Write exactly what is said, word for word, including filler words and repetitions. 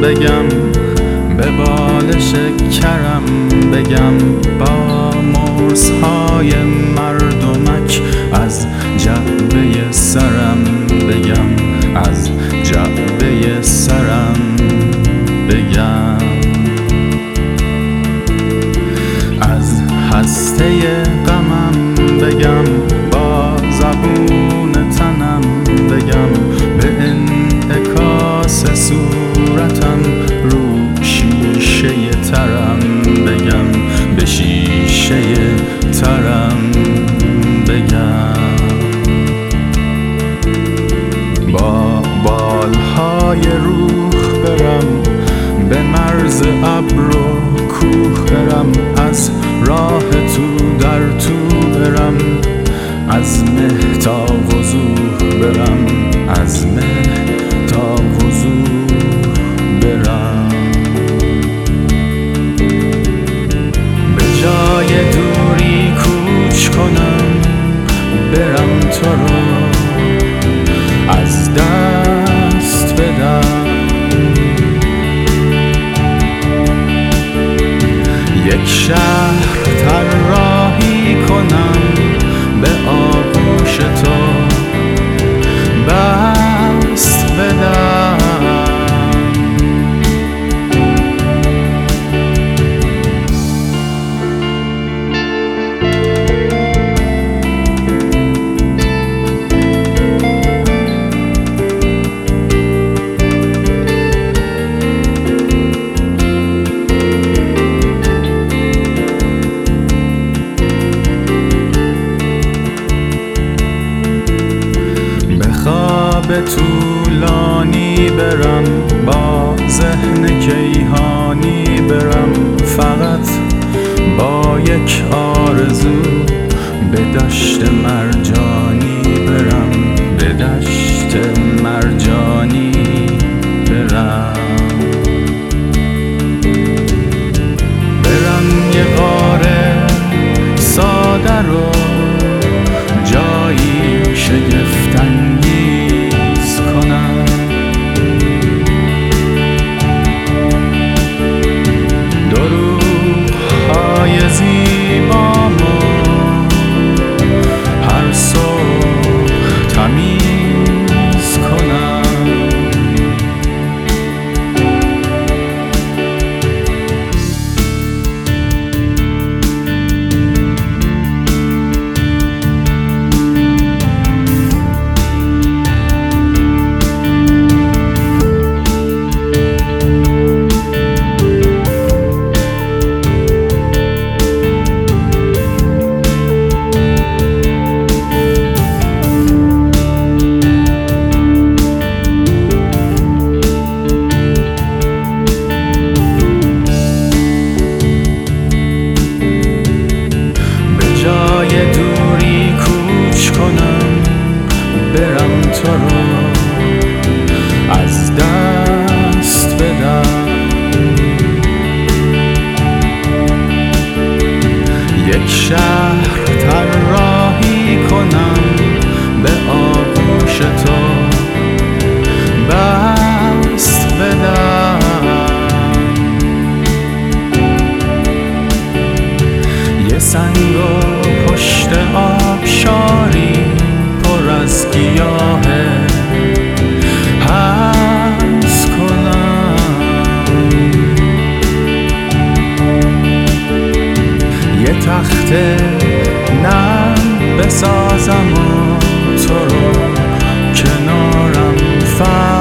بگم، به بال شکرم بگم، با مرزهای مردمک از جعبه سرم بگم، از جعبه سرم بگم، از هسته غمم بگم، با زبون تنم بگم، به انعکاس صورتم رو شیشه ترم بگم، به شیشه ترم بگم، با بالهای روح برم، به مرز ابر و کوه برم، از راه تو در تو برم، از مه تا وضوح برم، از مه تا وضوح برم، به جای دوری کوچ کنم، برم تو رو از دست بدم، یک شهر طراحی کنم، به آغوش تو بست بدم، به طولانی برم، با ذهن کیهانی برم، فقط با یک آرزو، به دشت مرجانی برم، به دشت مرجانی برم، برم یه غار ساده رو جایی شگفت‌انگیز کنم، دروغ‌های زیبامو هر صبح تمیز کنم، برم تو رو از دست بدم، یک شهر طراحی کنم، به آغوش تو بست بدم، یه سنگ و پشت آبشاری پر از گیاهه حبس کنم، یه تخت نرم بسازم و تو رو کنارم فرق